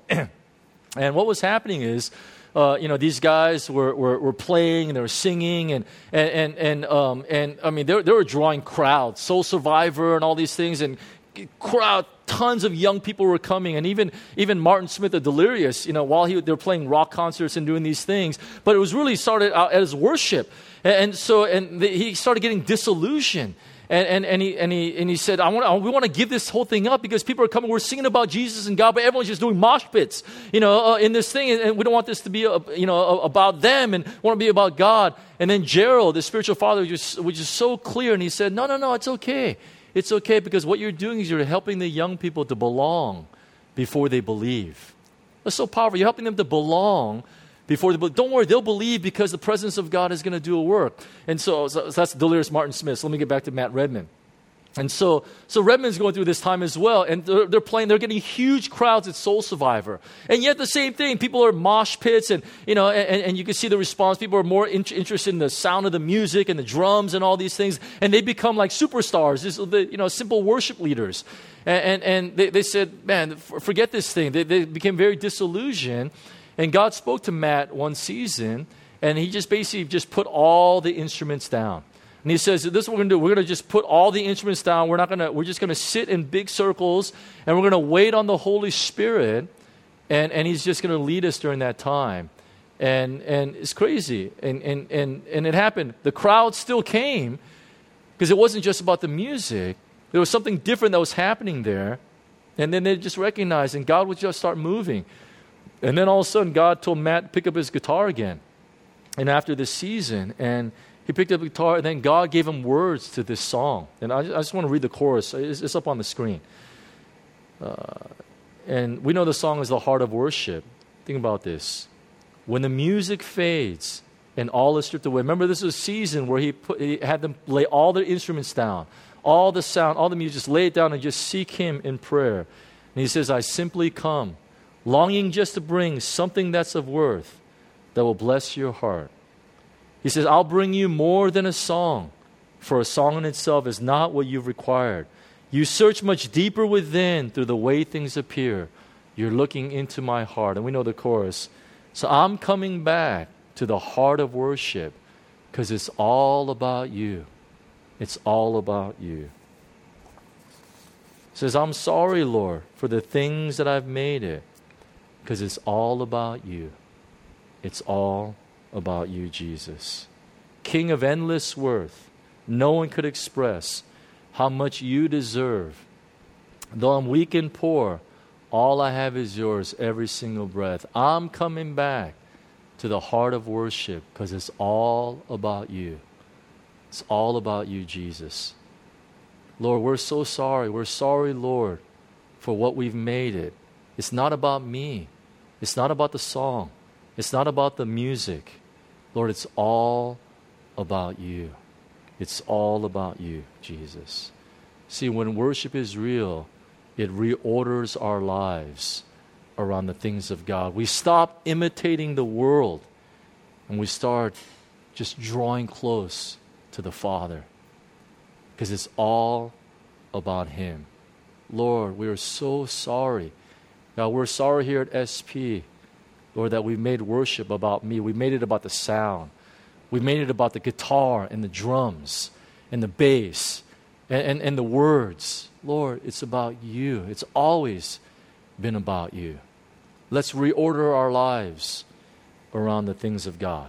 And what was happening is, uh, you know, these guys were, were, were playing and they were singing. And, and, and, and, um, and I mean, they, they were drawing crowds. Soul Survivor and all these things. And crowd, tons of young people were coming, and even even Martin Smith, the Delirious, you know, while he they were playing rock concerts and doing these things, but it was really started out as worship, and, and so and the, he started getting disillusioned, and and and he and he and he said, I want we want to give this whole thing up because people are coming, we're singing about Jesus and God, but everyone's just doing mosh pits, you know, uh, in this thing, and, and we don't want this to be, uh, you know, about them, and want to be about God. And then Gerald, the spiritual father, was just was just so clear, and he said, no, no, no, it's okay. It's okay because what you're doing is you're helping the young people to belong before they believe. That's so powerful. You're helping them to belong before they believe. Don't worry, they'll believe because the presence of God is going to do a work. And so, so that's Delirious Martin Smith. So let me get back to Matt Redman. And so, so Redman's going through this time as well, and they're, they're playing. They're getting huge crowds at Soul Survivor, and yet the same thing. People are mosh pits, and you know, and, and you can see the response. People are more in, interested in the sound of the music and the drums and all these things, and they become like superstars. This, the, you know, simple worship leaders, and and, and they, they said, "Man, forget this thing." They, they became very disillusioned, and God spoke to Matt one season, and He just basically just put all the instruments down. And he says, this is what we're going to do. We're going to just put all the instruments down. We're not going to, we're just going to sit in big circles, and we're going to wait on the Holy Spirit, and, and He's just going to lead us during that time. And and it's crazy. And, and, and, and it happened. The crowd still came because it wasn't just about the music. There was something different that was happening there. And then they just recognized, and God would just start moving. And then all of a sudden, God told Matt to pick up his guitar again. And after this season, and he picked up the guitar, and then God gave him words to this song. And I, I just want to read the chorus. It's, it's up on the screen. Uh, and we know the song is the heart of worship. Think about this. When the music fades and all is stripped away. Remember, this was a season where he, put, he had them lay all their instruments down, all the sound, all the music, just lay it down and just seek Him in prayer. And he says, I simply come, longing just to bring something that's of worth that will bless your heart. He says, I'll bring you more than a song, for a song in itself is not what you've required. You search much deeper within through the way things appear. You're looking into my heart. And we know the chorus. So I'm coming back to the heart of worship because it's all about you. It's all about you. He says, I'm sorry, Lord, for the things that I've made it because it's all about you. It's all about you, Jesus. King of endless worth, no one could express how much you deserve. Though I'm weak and poor, all I have is yours every single breath. I'm coming back to the heart of worship because it's all about you. It's all about you, Jesus. Lord, we're so sorry. We're sorry, Lord, for what we've made it. It's not about me. It's not about the song. It's not about the music. Lord, it's all about you. It's all about you, Jesus. See, when worship is real, it reorders our lives around the things of God. We stop imitating the world, and we start just drawing close to the Father, because it's all about Him. Lord, we are so sorry. God, we're sorry here at S P, Lord, that we made worship about me. We made it about the sound. We made it about the guitar and the drums and the bass and, and, and the words. Lord, it's about you. It's always been about you. Let's reorder our lives around the things of God.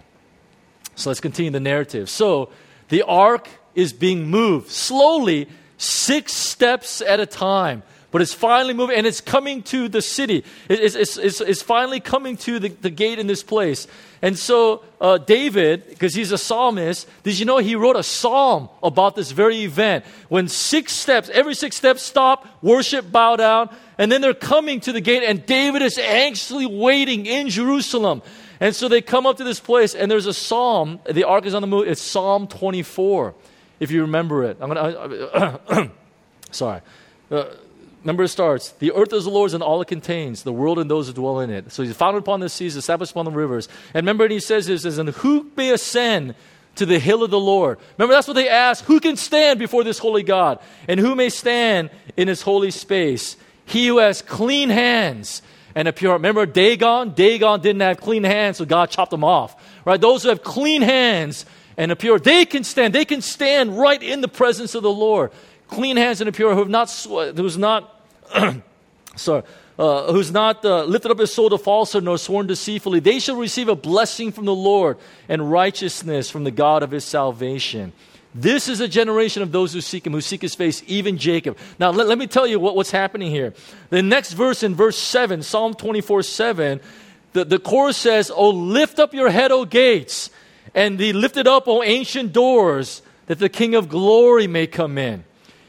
So let's continue the narrative. So the ark is being moved slowly, six steps at a time. But it's finally moving, and it's coming to the city. It's, it's, it's, it's finally coming to the, the gate in this place. And so uh, David, because he's a psalmist, did you know he wrote a psalm about this very event? When six steps, every six steps stop, worship, bow down, and then they're coming to the gate, and David is anxiously waiting in Jerusalem. And so they come up to this place, and there's a psalm. The ark is on the move. It's Psalm twenty-four, if you remember it. I'm gonna. Uh, sorry. Uh, Remember, it starts, the earth is the Lord's and all it contains, the world and those who dwell in it. So he's founded upon the seas, established upon the rivers. And remember, he says this, and who may ascend to the hill of the Lord? Remember, that's what they asked. Who can stand before this holy God? And who may stand in his holy space? He who has clean hands and a pure heart. Remember Dagon? Dagon didn't have clean hands, so God chopped them off. Right? Those who have clean hands and a pure, they can stand. They can stand right in the presence of the Lord. Clean hands and a pure, who have not, who's not, sorry, uh, who's not uh, lifted up his soul to falsehood nor sworn deceitfully. They shall receive a blessing from the Lord and righteousness from the God of his salvation. This is a generation of those who seek him, who seek his face, even Jacob. Now, let, let me tell you what, what's happening here. The next verse in verse seven, Psalm twenty-four seven, the, the chorus says, "Oh, lift up your head, O gates, and be lifted up, O ancient doors, that the King of glory may come in."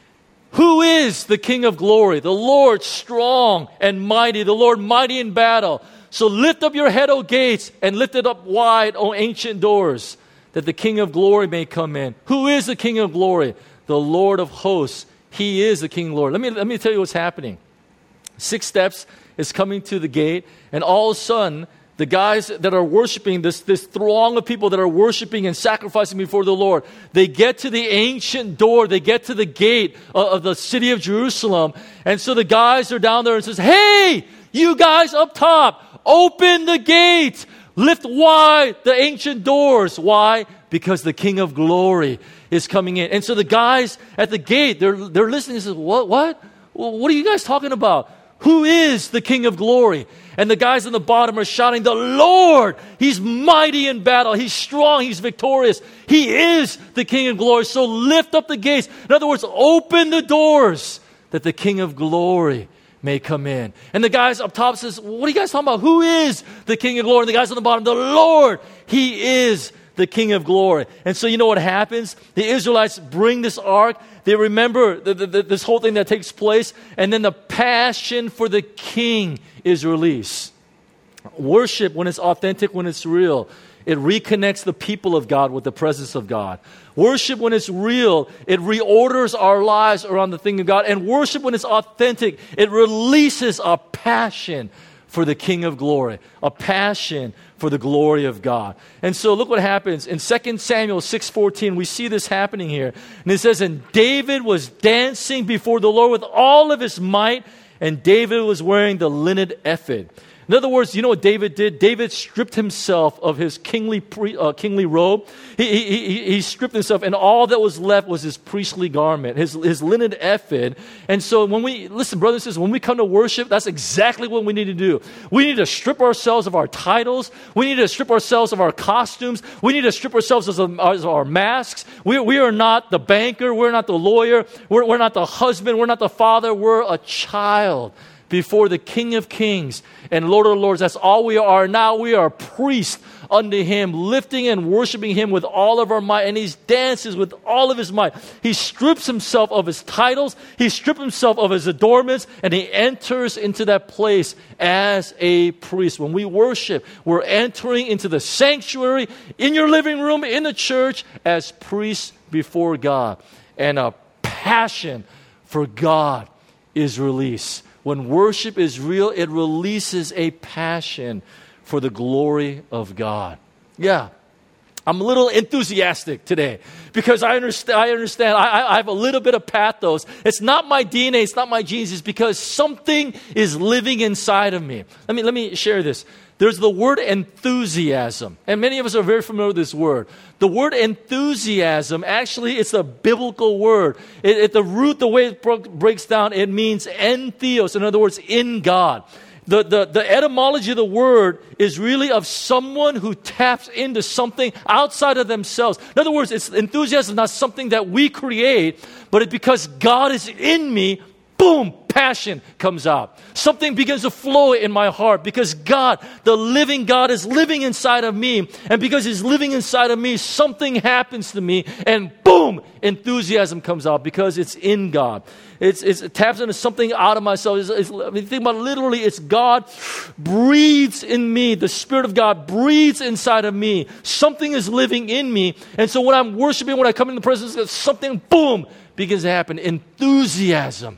Who is the King of glory? The Lord strong and mighty, the Lord mighty in battle. So lift up your head, O gates, and lift it up wide, O ancient doors, that the King of glory may come in. Who is the King of glory? The Lord of hosts. He is the King of glory. Let me, let me tell you what's happening. Six Steps is coming to the gate, and all of a sudden, the guys that are worshiping, this, this throng of people that are worshiping and sacrificing before the Lord, they get to the ancient door, they get to the gate of, of the city of Jerusalem, and so the guys are down there and says, "Hey, you guys up top, open the gate, lift wide the ancient doors." Why? Because the King of glory is coming in. And so the guys at the gate, they're, they're listening and say, what, what? What are you guys talking about? Who is the King of glory? And the guys on the bottom are shouting, "The Lord, he's mighty in battle. He's strong. He's victorious. He is the King of glory." So lift up the gates. In other words, open the doors that the King of glory may come in. And the guys up top says, "What are you guys talking about? Who is the King of glory?" And the guys on the bottom, "The Lord, he is the King of glory." And so you know what happens? The Israelites bring this ark. They remember the, the, the, this whole thing that takes place. And then the passion for the King is released. Worship, when it's authentic, when it's real, it reconnects the people of God with the presence of God. Worship, when it's real, it reorders our lives around the thing of God. And worship, when it's authentic, it releases a passion for the King of glory, a passion for the glory of God. And so look what happens. In Second Samuel six fourteen, we see this happening here. And it says, "And David was dancing before the Lord with all of his might, and David was wearing the linen ephod." In other words, you know what David did? David stripped himself of his kingly pre, uh, kingly robe. He, he, he, he stripped himself, and all that was left was his priestly garment, his, his linen ephod. And so when we, listen, brothers and sisters, when we come to worship, that's exactly what we need to do. We need to strip ourselves of our titles. We need to strip ourselves of our costumes. We need to strip ourselves of our, of our masks. We, we are not the banker. We're not the lawyer. We're, we're not the husband. We're not the father. We're a child before the King of Kings and Lord of Lords. That's all we are. Now we are priests unto him, lifting and worshiping him with all of our might. And he dances with all of his might. He strips himself of his titles. He strips himself of his adornments, and he enters into that place as a priest. When we worship, we're entering into the sanctuary, in your living room, in the church, as priests before God. And a passion for God is released. When worship is real, it releases a passion for the glory of God. Yeah, I'm a little enthusiastic today because I understand. I understand. I, I have a little bit of pathos. It's not my D N A. It's not my genes. It's because something is living inside of me. Let me let me share this. There's the word enthusiasm, and many of us are very familiar with this word. The word enthusiasm, actually, it's a biblical word. It, it, the root, the way it bro- breaks down, it means entheos, in other words, in God. The, the, the etymology of the word is really of someone who taps into something outside of themselves. In other words, it's enthusiasm is not something that we create, but it's because God is in me. Boom, passion comes out. Something begins to flow in my heart because God, the living God, is living inside of me. And because he's living inside of me, something happens to me. And boom, enthusiasm comes out because it's in God. It's, it's, it taps into something out of myself. It's, it's, I mean, think about it, literally, it's God breathes in me. The Spirit of God breathes inside of me. Something is living in me. And so when I'm worshiping, when I come in the presence of something, boom, begins to happen. Enthusiasm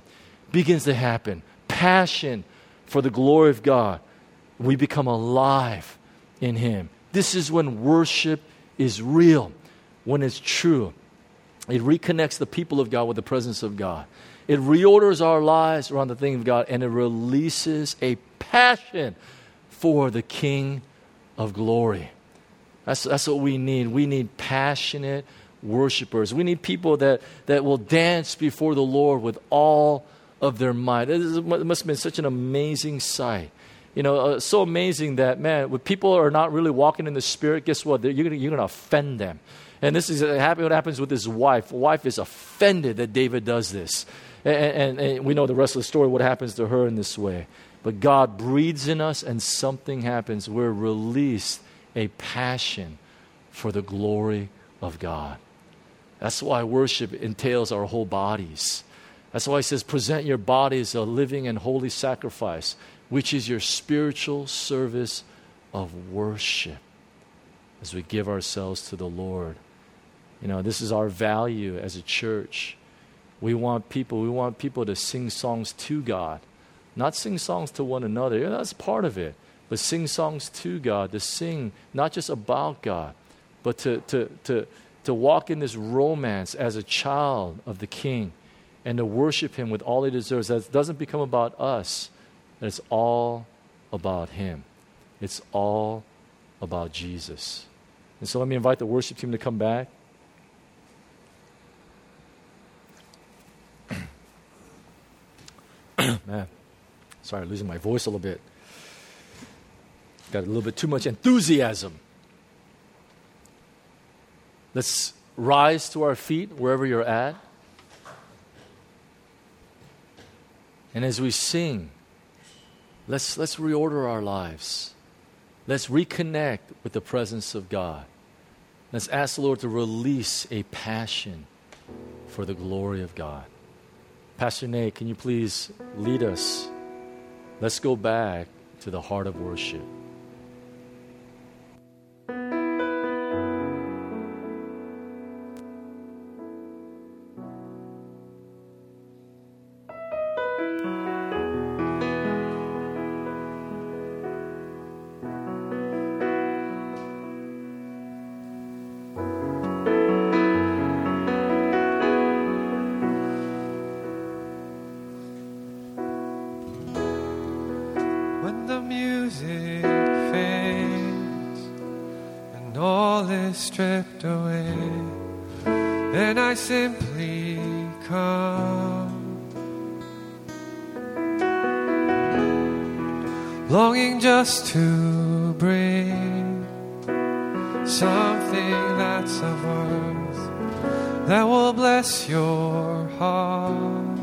begins to happen. Passion for the glory of God. We become alive in Him. This is when worship is real, when it's true. It reconnects the people of God with the presence of God. It reorders our lives around the thing of God, and it releases a passion for the King of glory. That's, that's what we need. We need passionate worshipers. We need people that, that will dance before the Lord with all of their might. It, is, it must have been such an amazing sight. You know, uh, so amazing that, man, when people are not really walking in the Spirit, guess what? They're, you're going you're to offend them. And this is what happens with his wife. Wife is offended that David does this. And, and, and we know the rest of the story, what happens to her in this way. But God breathes in us and something happens. We're released a passion for the glory of God. That's why worship entails our whole bodies. That's why he says, present your body as a living and holy sacrifice, which is your spiritual service of worship as we give ourselves to the Lord. You know, this is our value as a church. We want people, we want people to sing songs to God, not sing songs to one another. Yeah, that's part of it. But sing songs to God, to sing not just about God, but to, to, to, to walk in this romance as a child of the King and to worship Him with all He deserves. That doesn't become about us. It's all about Him. It's all about Jesus. And so let me invite the worship team to come back. Man, sorry, losing my voice a little bit. Got a little bit too much enthusiasm. Let's rise to our feet wherever you're at. And as we sing, let's, let's reorder our lives. Let's reconnect with the presence of God. Let's ask the Lord to release a passion for the glory of God. Pastor Nate, can you please lead us? Let's go back to the heart of worship. Stripped away, then I simply come, longing just to bring something that's of worth that will bless your heart.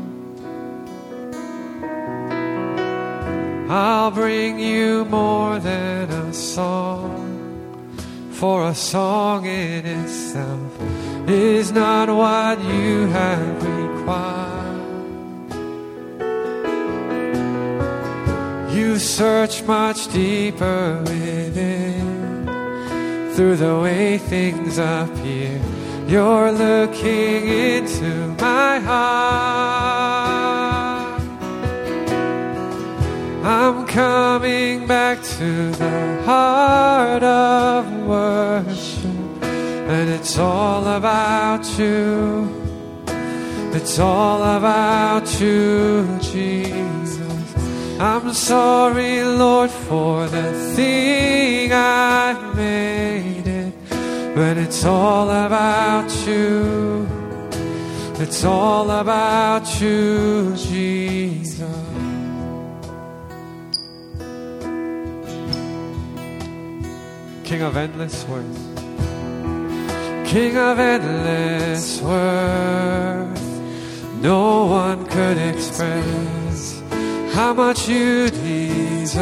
I'll bring you more than a song, for a song in itself is not what you have required. You search much deeper within, through the way things appear. You're looking into my heart. I'm coming back to the heart of worship, and it's all about you. It's all about you, Jesus. I'm sorry, Lord, for the thing I made it, but it's all about you. It's all about you, Jesus. King of endless worth, King of endless worth, no one could express how much you deserve.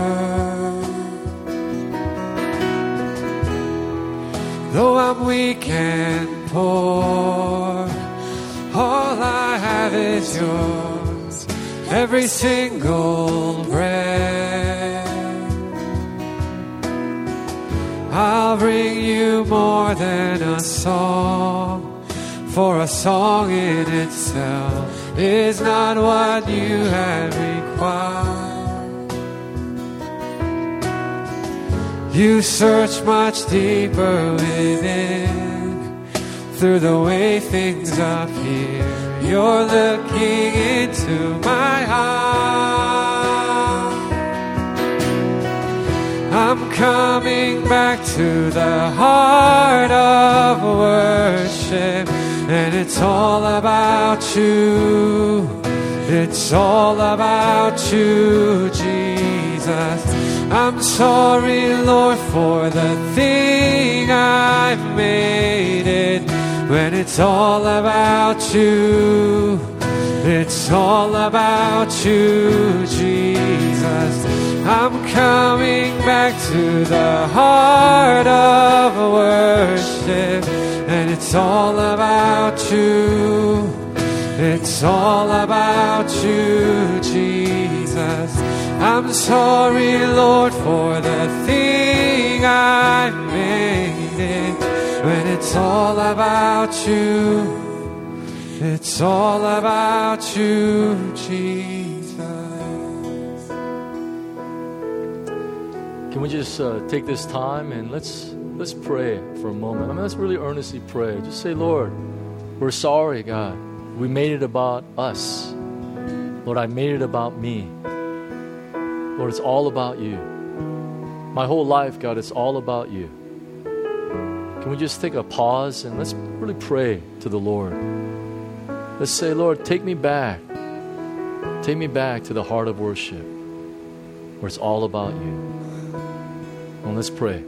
Though I'm weak and poor, all I have is yours, every single breath. I'll bring you more than a song, for a song in itself is not what you have required. You search much deeper within, through the way things appear. You're looking into my heart. I'm coming back to the heart of worship, and it's all about you. It's all about you, Jesus. I'm sorry, Lord, for the thing I've made it, when it's all about you. It's all about you, Jesus. I'm coming back to the heart of worship, and it's all about you. It's all about you, Jesus. I'm sorry, Lord, for the thing I've made it, when it's all about you. It's all about you, Jesus. Can we just uh, take this time and let's let's pray for a moment. I mean, let's really earnestly pray. Just say, Lord, we're sorry, God. We made it about us. Lord, I made it about me. Lord, it's all about you. My whole life, God, it's all about you. Can we just take a pause and let's really pray to the Lord. Let's say, Lord, take me back. Take me back to the heart of worship, where it's all about you. And let's pray.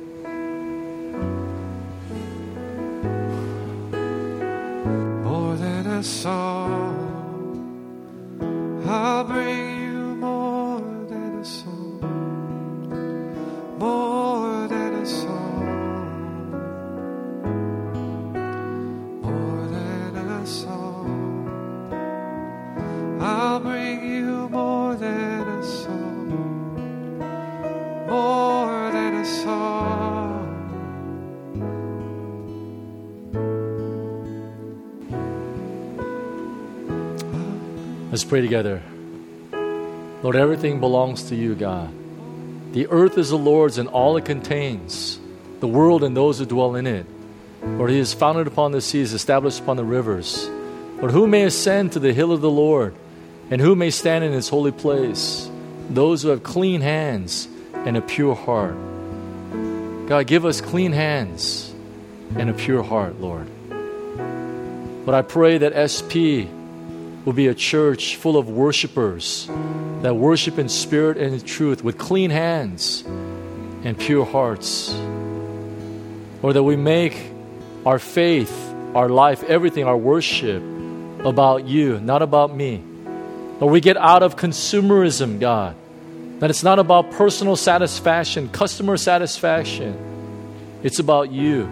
More than a song, I'll bring you more than a song. More than a song. More than a song. I'll bring you more than a song. More than a song. Let's pray together. Lord, everything belongs to you, God. The earth is the Lord's and all it contains, the world and those who dwell in it. Lord, He is founded upon the seas, established upon the rivers. Lord, who may ascend to the hill of the Lord, and who may stand in His holy place? Those who have clean hands and a pure heart. God, give us clean hands and a pure heart, Lord. But I pray that S P will be a church full of worshipers that worship in spirit and in truth with clean hands and pure hearts. Or that we make our faith, our life, everything, our worship about you, not about me. Or we get out of consumerism, God. That it's not about personal satisfaction, customer satisfaction. It's about you.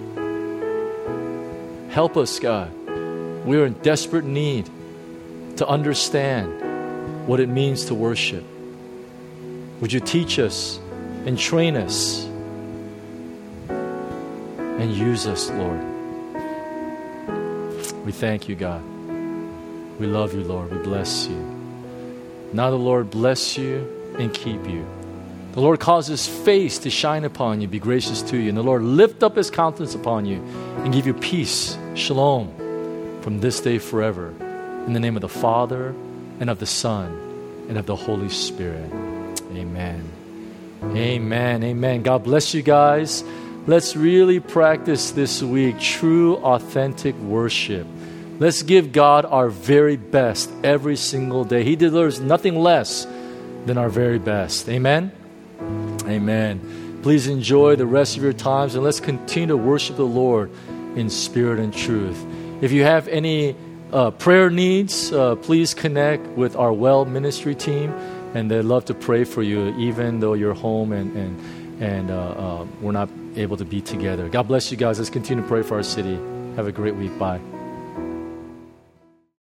Help us, God. We are in desperate need to understand what it means to worship. Would you teach us and train us and use us, Lord? We thank you, God. We love you, Lord. We bless you. Now the Lord bless you and keep you. The Lord cause His face to shine upon you, be gracious to you. And the Lord lift up His countenance upon you and give you peace, shalom, from this day forever. In the name of the Father, and of the Son, and of the Holy Spirit. Amen. Amen. Amen. God bless you guys. Let's really practice this week true, authentic worship. Let's give God our very best every single day. He deserves nothing less than our very best. Amen. Amen. Please enjoy the rest of your times, and let's continue to worship the Lord in spirit and truth. If you have any Uh, prayer needs, uh, please connect with our Well Ministry team, and they'd love to pray for you, even though you're home and and and uh, uh, we're not able to be together. God bless you guys. Let's continue to pray for our city. Have a great week. Bye.